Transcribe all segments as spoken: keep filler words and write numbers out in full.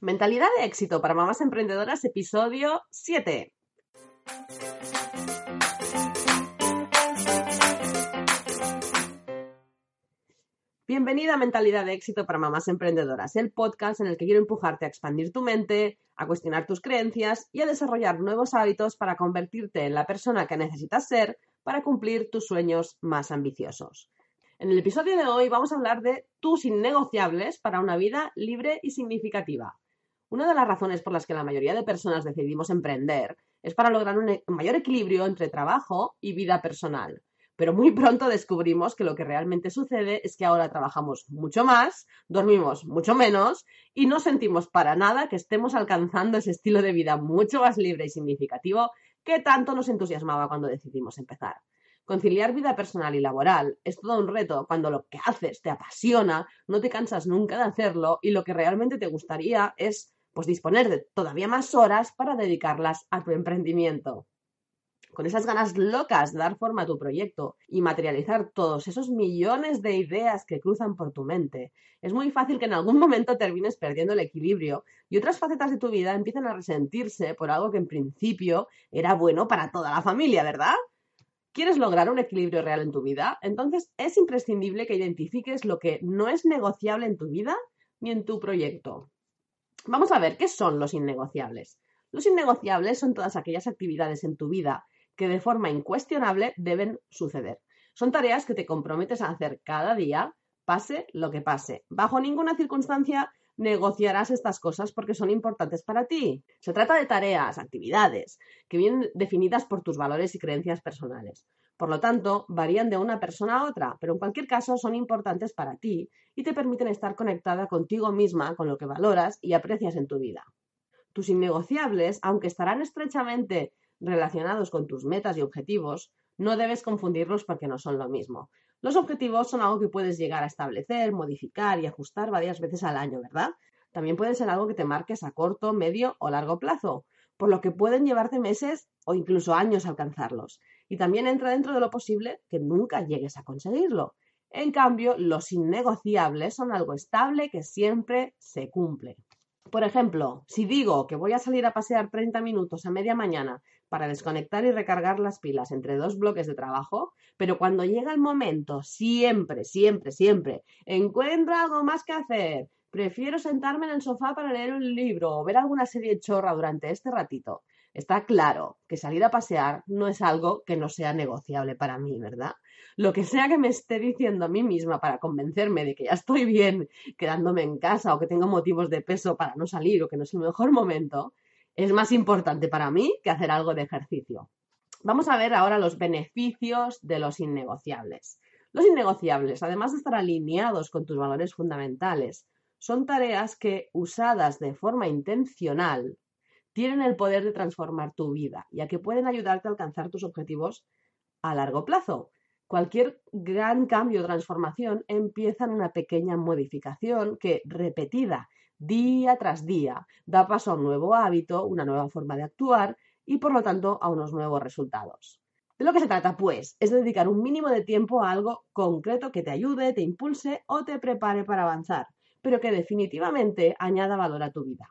Mentalidad de éxito para mamás emprendedoras, episodio siete. Bienvenida a Mentalidad de éxito para mamás emprendedoras, el podcast en el que quiero empujarte a expandir tu mente, a cuestionar tus creencias y a desarrollar nuevos hábitos para convertirte en la persona que necesitas ser para cumplir tus sueños más ambiciosos. En el episodio de hoy vamos a hablar de tus innegociables para una vida libre y significativa. Una de las razones por las que la mayoría de personas decidimos emprender es para lograr un mayor equilibrio entre trabajo y vida personal. Pero muy pronto descubrimos que lo que realmente sucede es que ahora trabajamos mucho más, dormimos mucho menos y no sentimos para nada que estemos alcanzando ese estilo de vida mucho más libre y significativo que tanto nos entusiasmaba cuando decidimos empezar. Conciliar vida personal y laboral es todo un reto cuando lo que haces te apasiona, no te cansas nunca de hacerlo y lo que realmente te gustaría es pues disponer de todavía más horas para dedicarlas a tu emprendimiento. Con esas ganas locas de dar forma a tu proyecto y materializar todos esos millones de ideas que cruzan por tu mente, es muy fácil que en algún momento termines perdiendo el equilibrio y otras facetas de tu vida empiecen a resentirse por algo que en principio era bueno para toda la familia, ¿verdad? ¿Quieres lograr un equilibrio real en tu vida? Entonces es imprescindible que identifiques lo que no es negociable en tu vida ni en tu proyecto. Vamos a ver, ¿qué son los innegociables? Los innegociables son todas aquellas actividades en tu vida que de forma incuestionable deben suceder. Son tareas que te comprometes a hacer cada día, pase lo que pase. Bajo ninguna circunstancia negociarás estas cosas porque son importantes para ti. Se trata de tareas, actividades, que vienen definidas por tus valores y creencias personales. Por lo tanto, varían de una persona a otra, pero en cualquier caso son importantes para ti y te permiten estar conectada contigo misma, con lo que valoras y aprecias en tu vida. Tus innegociables, aunque estarán estrechamente relacionados con tus metas y objetivos, no debes confundirlos porque no son lo mismo. Los objetivos son algo que puedes llegar a establecer, modificar y ajustar varias veces al año, ¿verdad? También pueden ser algo que te marques a corto, medio o largo plazo, por lo que pueden llevarte meses o incluso años alcanzarlos. Y también entra dentro de lo posible que nunca llegues a conseguirlo. En cambio, los innegociables son algo estable que siempre se cumple. Por ejemplo, si digo que voy a salir a pasear treinta minutos a media mañana para desconectar y recargar las pilas entre dos bloques de trabajo, pero cuando llega el momento, siempre, siempre, siempre, encuentro algo más que hacer, prefiero sentarme en el sofá para leer un libro o ver alguna serie chorra durante este ratito. Está claro que salir a pasear no es algo que no sea negociable para mí, ¿verdad? Lo que sea que me esté diciendo a mí misma para convencerme de que ya estoy bien quedándome en casa o que tengo motivos de peso para no salir o que no es el mejor momento, es más importante para mí que hacer algo de ejercicio. Vamos a ver ahora los beneficios de los innegociables. Los innegociables, además de estar alineados con tus valores fundamentales, son tareas que, usadas de forma intencional, tienen el poder de transformar tu vida, ya que pueden ayudarte a alcanzar tus objetivos a largo plazo. Cualquier gran cambio o transformación empieza en una pequeña modificación que, repetida día tras día, da paso a un nuevo hábito, una nueva forma de actuar y, por lo tanto, a unos nuevos resultados. De lo que se trata, pues, es de dedicar un mínimo de tiempo a algo concreto que te ayude, te impulse o te prepare para avanzar, pero que definitivamente añada valor a tu vida.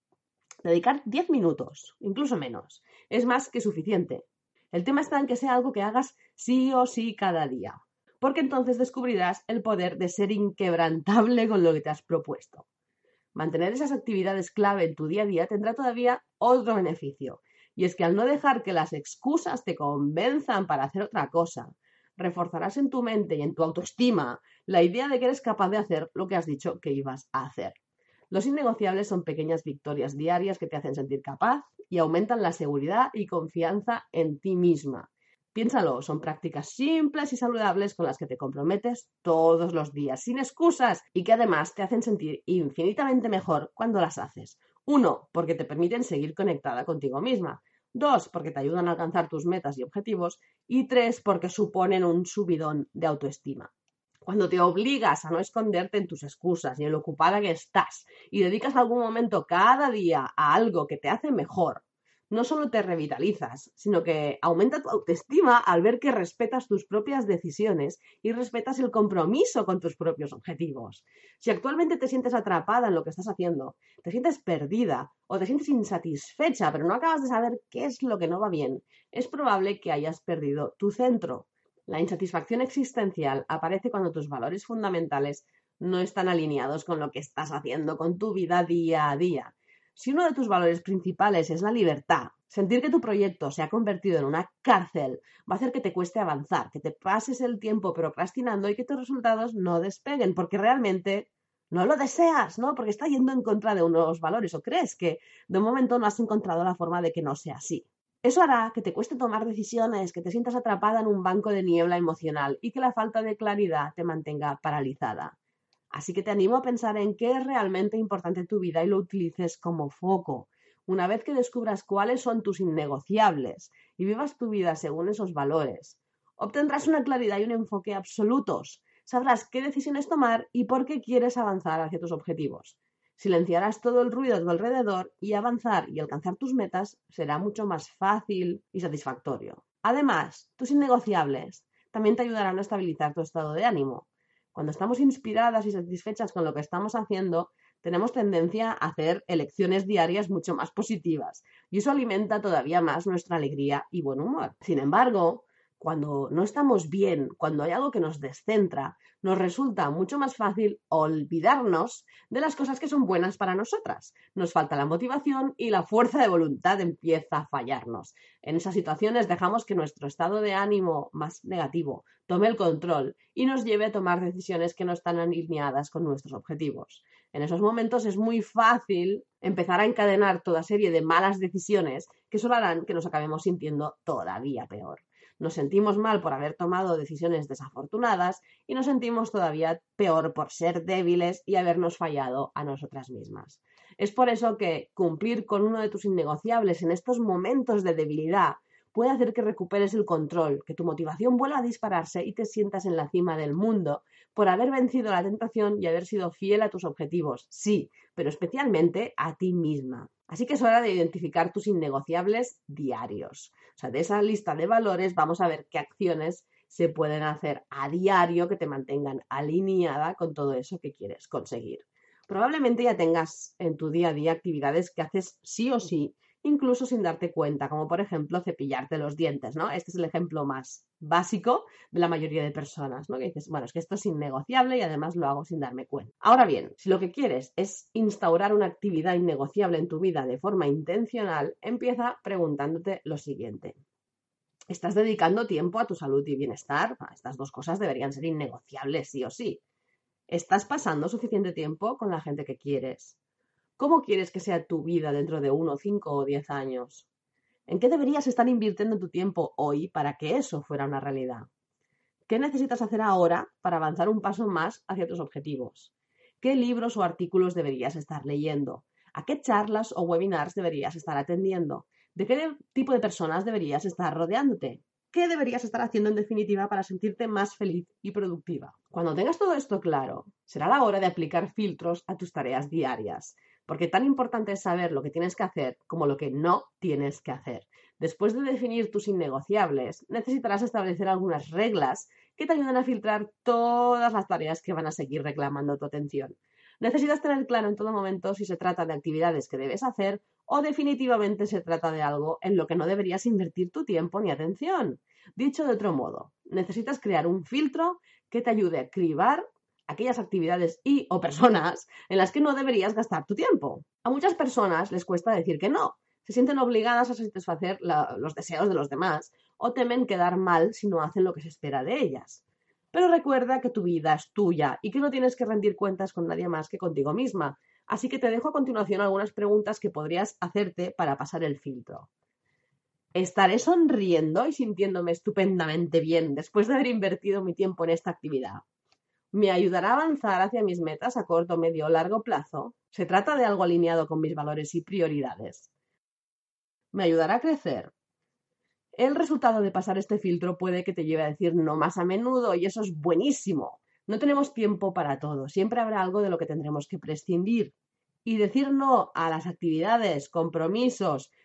Dedicar diez minutos, incluso menos, es más que suficiente. El tema está en que sea algo que hagas sí o sí cada día, porque entonces descubrirás el poder de ser inquebrantable con lo que te has propuesto. Mantener esas actividades clave en tu día a día tendrá todavía otro beneficio, y es que al no dejar que las excusas te convenzan para hacer otra cosa, reforzarás en tu mente y en tu autoestima la idea de que eres capaz de hacer lo que has dicho que ibas a hacer. Los innegociables son pequeñas victorias diarias que te hacen sentir capaz y aumentan la seguridad y confianza en ti misma. Piénsalo, son prácticas simples y saludables con las que te comprometes todos los días, sin excusas, y que además te hacen sentir infinitamente mejor cuando las haces. Uno, porque te permiten seguir conectada contigo misma. Dos, porque te ayudan a alcanzar tus metas y objetivos. Y tres, porque suponen un subidón de autoestima. Cuando te obligas a no esconderte en tus excusas y en lo ocupada que estás y dedicas algún momento cada día a algo que te hace mejor, no solo te revitalizas, sino que aumenta tu autoestima al ver que respetas tus propias decisiones y respetas el compromiso con tus propios objetivos. Si actualmente te sientes atrapada en lo que estás haciendo, te sientes perdida o te sientes insatisfecha, pero no acabas de saber qué es lo que no va bien, es probable que hayas perdido tu centro. La insatisfacción existencial aparece cuando tus valores fundamentales no están alineados con lo que estás haciendo con tu vida día a día. Si uno de tus valores principales es la libertad, sentir que tu proyecto se ha convertido en una cárcel va a hacer que te cueste avanzar, que te pases el tiempo procrastinando y que tus resultados no despeguen, porque realmente no lo deseas, ¿no? Porque está yendo en contra de unos valores o crees que de un momento no has encontrado la forma de que no sea así. Eso hará que te cueste tomar decisiones, que te sientas atrapada en un banco de niebla emocional y que la falta de claridad te mantenga paralizada. Así que te animo a pensar en qué es realmente importante en tu vida y lo utilices como foco. Una vez que descubras cuáles son tus innegociables y vivas tu vida según esos valores, obtendrás una claridad y un enfoque absolutos. Sabrás qué decisiones tomar y por qué quieres avanzar hacia tus objetivos. Silenciarás todo el ruido a tu alrededor y avanzar y alcanzar tus metas será mucho más fácil y satisfactorio. Además, tus innegociables también te ayudarán a estabilizar tu estado de ánimo. Cuando estamos inspiradas y satisfechas con lo que estamos haciendo, tenemos tendencia a hacer elecciones diarias mucho más positivas y eso alimenta todavía más nuestra alegría y buen humor. Sin embargo, cuando no estamos bien, cuando hay algo que nos descentra, nos resulta mucho más fácil olvidarnos de las cosas que son buenas para nosotras. Nos falta la motivación y la fuerza de voluntad empieza a fallarnos. En esas situaciones dejamos que nuestro estado de ánimo más negativo tome el control y nos lleve a tomar decisiones que no están alineadas con nuestros objetivos. En esos momentos es muy fácil empezar a encadenar toda serie de malas decisiones que solo harán que nos acabemos sintiendo todavía peor. Nos sentimos mal por haber tomado decisiones desafortunadas y nos sentimos todavía peor por ser débiles y habernos fallado a nosotras mismas. Es por eso que cumplir con uno de tus innegociables en estos momentos de debilidad puede hacer que recuperes el control, que tu motivación vuelva a dispararse y te sientas en la cima del mundo por haber vencido la tentación y haber sido fiel a tus objetivos. Sí, pero especialmente a ti misma. Así que es hora de identificar tus innegociables diarios. O sea, de esa lista de valores vamos a ver qué acciones se pueden hacer a diario que te mantengan alineada con todo eso que quieres conseguir. Probablemente ya tengas en tu día a día actividades que haces sí o sí, incluso sin darte cuenta, como por ejemplo cepillarte los dientes, ¿no? Este es el ejemplo más básico de la mayoría de personas, ¿no? Que dices, bueno, es que esto es innegociable y además lo hago sin darme cuenta. Ahora bien, si lo que quieres es instaurar una actividad innegociable en tu vida de forma intencional, empieza preguntándote lo siguiente. ¿Estás dedicando tiempo a tu salud y bienestar? Estas dos cosas deberían ser innegociables sí o sí. ¿Estás pasando suficiente tiempo con la gente que quieres? ¿Cómo quieres que sea tu vida dentro de uno, cinco o diez años? ¿En qué deberías estar invirtiendo tu tiempo hoy para que eso fuera una realidad? ¿Qué necesitas hacer ahora para avanzar un paso más hacia tus objetivos? ¿Qué libros o artículos deberías estar leyendo? ¿A qué charlas o webinars deberías estar atendiendo? ¿De qué tipo de personas deberías estar rodeándote? ¿Qué deberías estar haciendo en definitiva para sentirte más feliz y productiva? Cuando tengas todo esto claro, será la hora de aplicar filtros a tus tareas diarias. Porque tan importante es saber lo que tienes que hacer como lo que no tienes que hacer. Después de definir tus innegociables, necesitarás establecer algunas reglas que te ayuden a filtrar todas las tareas que van a seguir reclamando tu atención. Necesitas tener claro en todo momento si se trata de actividades que debes hacer o definitivamente se trata de algo en lo que no deberías invertir tu tiempo ni atención. Dicho de otro modo, necesitas crear un filtro que te ayude a cribar aquellas actividades y o personas en las que no deberías gastar tu tiempo. A muchas personas les cuesta decir que no. Se sienten obligadas a satisfacer la, los deseos de los demás o temen quedar mal si no hacen lo que se espera de ellas. Pero recuerda que tu vida es tuya y que no tienes que rendir cuentas con nadie más que contigo misma. Así que te dejo a continuación algunas preguntas que podrías hacerte para pasar el filtro. ¿Estaré sonriendo y sintiéndome estupendamente bien después de haber invertido mi tiempo en esta actividad? ¿Me ayudará a avanzar hacia mis metas a corto, medio o largo plazo? ¿Se trata de algo alineado con mis valores y prioridades? ¿Me ayudará a crecer? El resultado de pasar este filtro puede que te lleve a decir no más a menudo y eso es buenísimo. No tenemos tiempo para todo, siempre habrá algo de lo que tendremos que prescindir. Y decir no a las actividades, compromisos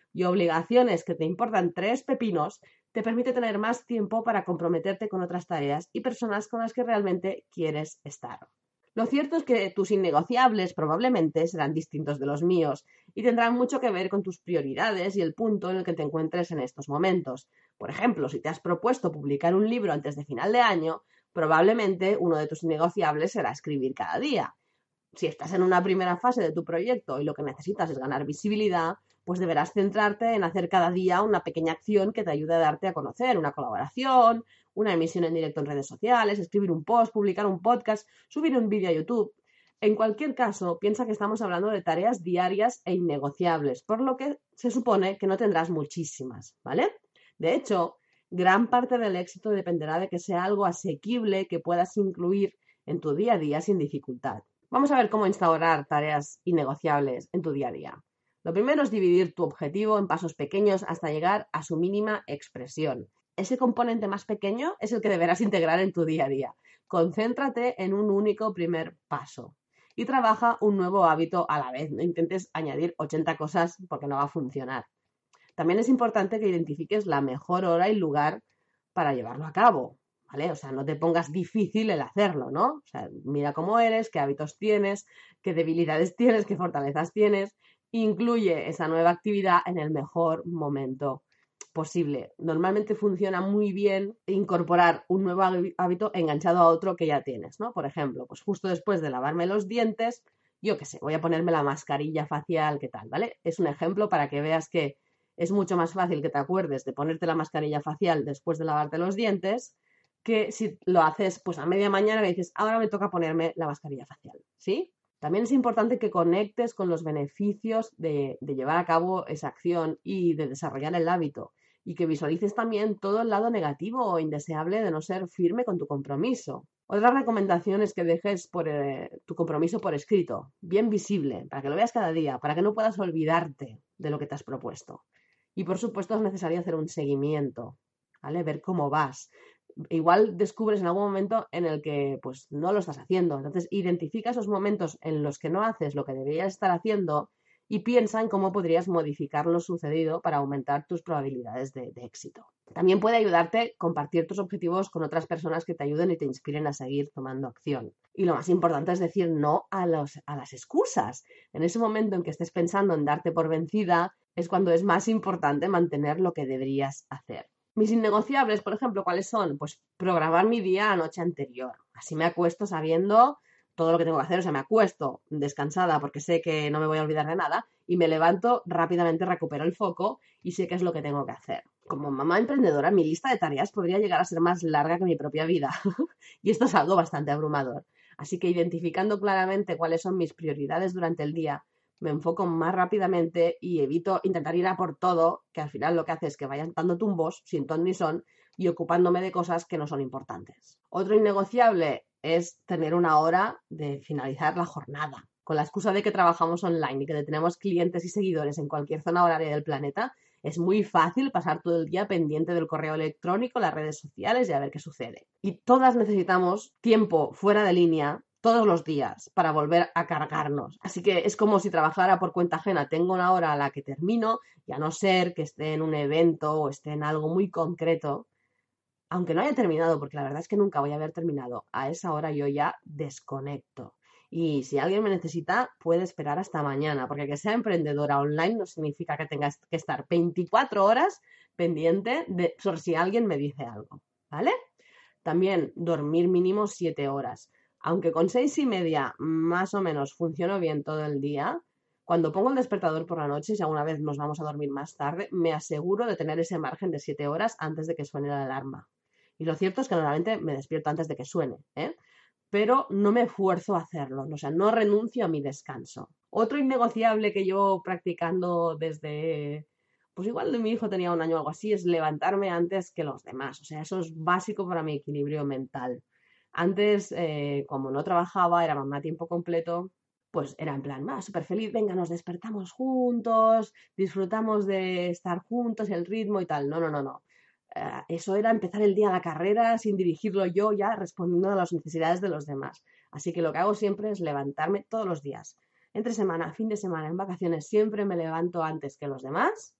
y obligaciones que te importan tres pepinos, te permite tener más tiempo para comprometerte con otras tareas y personas con las que realmente quieres estar. Lo cierto es que tus innegociables probablemente serán distintos de los míos y tendrán mucho que ver con tus prioridades y el punto en el que te encuentres en estos momentos. Por ejemplo, si te has propuesto publicar un libro antes de final de año, probablemente uno de tus innegociables será escribir cada día. Si estás en una primera fase de tu proyecto y lo que necesitas es ganar visibilidad, pues deberás centrarte en hacer cada día una pequeña acción que te ayude a darte a conocer, una colaboración, una emisión en directo en redes sociales, escribir un post, publicar un podcast, subir un vídeo a YouTube. En cualquier caso, piensa que estamos hablando de tareas diarias e innegociables, por lo que se supone que no tendrás muchísimas, ¿vale? De hecho, gran parte del éxito dependerá de que sea algo asequible que puedas incluir en tu día a día sin dificultad. Vamos a ver cómo instaurar tareas innegociables en tu día a día. Lo primero es dividir tu objetivo en pasos pequeños hasta llegar a su mínima expresión. Ese componente más pequeño es el que deberás integrar en tu día a día. Concéntrate en un único primer paso y trabaja un nuevo hábito a la vez. No intentes añadir ochenta cosas porque no va a funcionar. También es importante que identifiques la mejor hora y lugar para llevarlo a cabo, ¿vale? O sea, no te pongas difícil el hacerlo, ¿no? O sea, mira cómo eres, qué hábitos tienes, qué debilidades tienes, qué fortalezas tienes. Incluye esa nueva actividad en el mejor momento posible. Normalmente funciona muy bien incorporar un nuevo hábito enganchado a otro que ya tienes, ¿no? Por ejemplo, pues justo después de lavarme los dientes, yo qué sé, voy a ponerme la mascarilla facial, ¿qué tal? ¿Vale? Es un ejemplo para que veas que es mucho más fácil que te acuerdes de ponerte la mascarilla facial después de lavarte los dientes que si lo haces pues a media mañana y dices, ahora me toca ponerme la mascarilla facial, ¿sí? También es importante que conectes con los beneficios de, de llevar a cabo esa acción y de desarrollar el hábito y que visualices también todo el lado negativo o indeseable de no ser firme con tu compromiso. Otra recomendación es que dejes por, eh, tu compromiso por escrito, bien visible, para que lo veas cada día, para que no puedas olvidarte de lo que te has propuesto. Y por supuesto es necesario hacer un seguimiento, ¿vale? Ver cómo vas. Igual descubres en algún momento en el que pues no lo estás haciendo. Entonces identifica esos momentos en los que no haces lo que deberías estar haciendo y piensa en cómo podrías modificar lo sucedido para aumentar tus probabilidades de, de éxito. También puede ayudarte compartir tus objetivos con otras personas que te ayuden y te inspiren a seguir tomando acción. Y lo más importante es decir no a, los, a las excusas. En ese momento en que estés pensando en darte por vencida, es cuando es más importante mantener lo que deberías hacer. Mis innegociables, por ejemplo, ¿cuáles son? Pues programar mi día la noche anterior. Así me acuesto sabiendo todo lo que tengo que hacer. O sea, me acuesto descansada porque sé que no me voy a olvidar de nada y me levanto rápidamente, recupero el foco y sé qué es lo que tengo que hacer. Como mamá emprendedora, mi lista de tareas podría llegar a ser más larga que mi propia vida. Y esto es algo bastante abrumador. Así que identificando claramente cuáles son mis prioridades durante el día, me enfoco más rápidamente y evito intentar ir a por todo, que al final lo que hace es que vayan dando tumbos sin ton ni son y ocupándome de cosas que no son importantes. Otro innegociable es tener una hora de finalizar la jornada. Con la excusa de que trabajamos online y que tenemos clientes y seguidores en cualquier zona horaria del planeta, es muy fácil pasar todo el día pendiente del correo electrónico, las redes sociales y a ver qué sucede. Y todas necesitamos tiempo fuera de línea todos los días para volver a cargarnos. Así que es como si trabajara por cuenta ajena. Tengo una hora a la que termino y a no ser que esté en un evento o esté en algo muy concreto, aunque no haya terminado, porque la verdad es que nunca voy a haber terminado, a esa hora yo ya desconecto. Y si alguien me necesita, puede esperar hasta mañana, porque que sea emprendedora online no significa que tengas que estar veinticuatro horas pendiente de por si alguien me dice algo, ¿vale? También dormir mínimo siete horas. Aunque con seis y media más o menos funciono bien todo el día, cuando pongo el despertador por la noche, si alguna vez nos vamos a dormir más tarde, me aseguro de tener ese margen de siete horas antes de que suene la alarma. Y lo cierto es que normalmente me despierto antes de que suene, ¿eh? Pero no me esfuerzo a hacerlo, o sea, no renuncio a mi descanso. Otro innegociable que llevo practicando desde, pues igual de mi hijo tenía un año o algo así, es levantarme antes que los demás. O sea, eso es básico para mi equilibrio mental. Antes, eh, como no trabajaba, era mamá a tiempo completo, pues era en plan, va, súper feliz, venga, nos despertamos juntos, disfrutamos de estar juntos, el ritmo y tal. No, no, no, no. Uh, eso era empezar el día a la carrera sin dirigirlo yo, ya respondiendo a las necesidades de los demás. Así que lo que hago siempre es levantarme todos los días. Entre semana, fin de semana, en vacaciones, siempre me levanto antes que los demás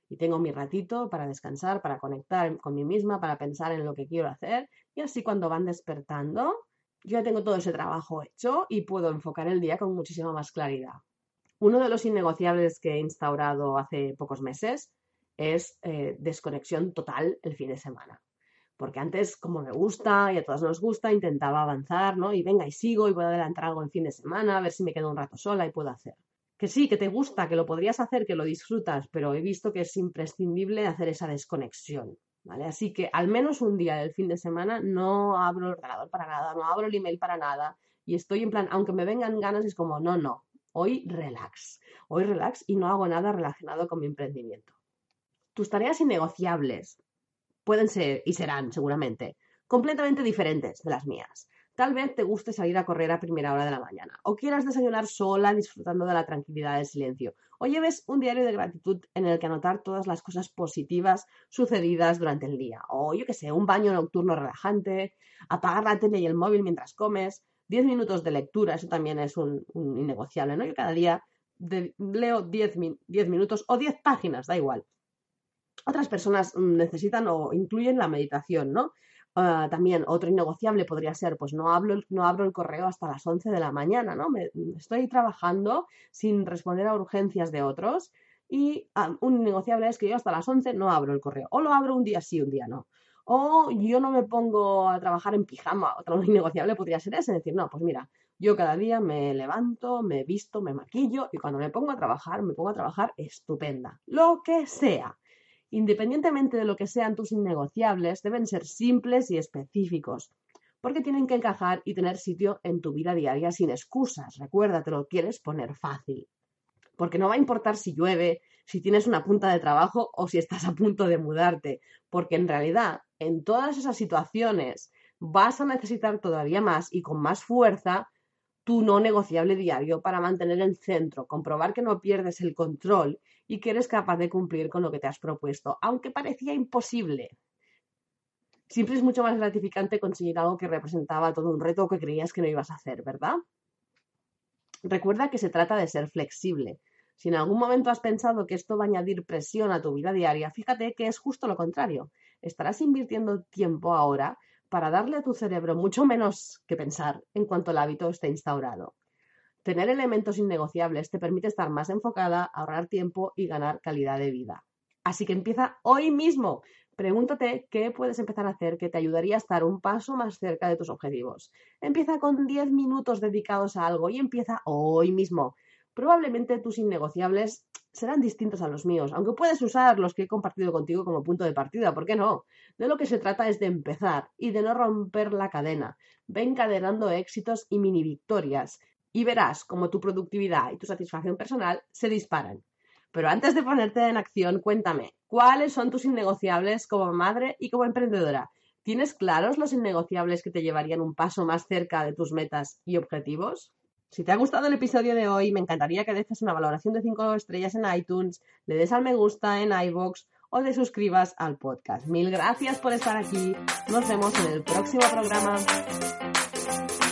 y tengo mi ratito para descansar, para conectar con mí misma, para pensar en lo que quiero hacer, y así cuando van despertando, yo ya tengo todo ese trabajo hecho y puedo enfocar el día con muchísima más claridad. Uno de los innegociables que he instaurado hace pocos meses es eh, desconexión total el fin de semana. Porque antes, como me gusta y a todas nos gusta, intentaba avanzar, ¿no? Y venga, y sigo y puedo adelantar algo el fin de semana, a ver si me quedo un rato sola y puedo hacer. Que sí, que te gusta, que lo podrías hacer, que lo disfrutas, pero he visto que es imprescindible hacer esa desconexión, ¿vale? Así que al menos un día del fin de semana no abro el ordenador para nada, no abro el email para nada y estoy en plan, aunque me vengan ganas, es como, no, no, hoy relax, hoy relax y no hago nada relacionado con mi emprendimiento. Tus tareas innegociables pueden ser, y serán seguramente, completamente diferentes de las mías. Tal vez te guste salir a correr a primera hora de la mañana, o quieras desayunar sola disfrutando de la tranquilidad del silencio, o lleves un diario de gratitud en el que anotar todas las cosas positivas sucedidas durante el día, o yo qué sé, un baño nocturno relajante, apagar la tele y el móvil mientras comes, diez minutos de lectura, eso también es un, un innegociable, ¿no? Yo cada día de, leo diez minutos o diez páginas, da igual. Otras personas necesitan o incluyen la meditación, ¿no? Uh, también otro innegociable podría ser, pues no, hablo, no abro el correo hasta las once de la mañana, ¿no? Me, estoy trabajando sin responder a urgencias de otros y um, un innegociable es que yo hasta las once no abro el correo. O lo abro un día sí, un día no. O yo no me pongo a trabajar en pijama. Otro innegociable podría ser ese, decir, no, pues mira, yo cada día me levanto, me visto, me maquillo y cuando me pongo a trabajar, me pongo a trabajar estupenda. Lo que sea. Independientemente de lo que sean tus innegociables, deben ser simples y específicos, porque tienen que encajar y tener sitio en tu vida diaria sin excusas. Recuerda, te lo quieres poner fácil. Porque no va a importar si llueve, si tienes una punta de trabajo o si estás a punto de mudarte, porque en realidad en todas esas situaciones vas a necesitar todavía más y con más fuerza tu no negociable diario para mantener el centro, comprobar que no pierdes el control y que eres capaz de cumplir con lo que te has propuesto, aunque parecía imposible. Siempre es mucho más gratificante conseguir algo que representaba todo un reto que creías que no ibas a hacer, ¿verdad? Recuerda que se trata de ser flexible. Si en algún momento has pensado que esto va a añadir presión a tu vida diaria, fíjate que es justo lo contrario. Estarás invirtiendo tiempo ahora para darle a tu cerebro mucho menos que pensar en cuanto el hábito esté instaurado. Tener elementos innegociables te permite estar más enfocada, ahorrar tiempo y ganar calidad de vida. Así que empieza hoy mismo. Pregúntate qué puedes empezar a hacer que te ayudaría a estar un paso más cerca de tus objetivos. Empieza con diez minutos dedicados a algo y empieza hoy mismo. Probablemente tus innegociables serán distintos a los míos, aunque puedes usar los que he compartido contigo como punto de partida, ¿por qué no? De lo que se trata es de empezar y de no romper la cadena. Ve encadenando éxitos y mini victorias y verás cómo tu productividad y tu satisfacción personal se disparan. Pero antes de ponerte en acción, cuéntame, ¿cuáles son tus innegociables como madre y como emprendedora? ¿Tienes claros los innegociables que te llevarían un paso más cerca de tus metas y objetivos? Si te ha gustado el episodio de hoy, me encantaría que dejes una valoración de cinco estrellas en iTunes, le des al me gusta en iVoox o te suscribas al podcast. Mil gracias por estar aquí. Nos vemos en el próximo programa.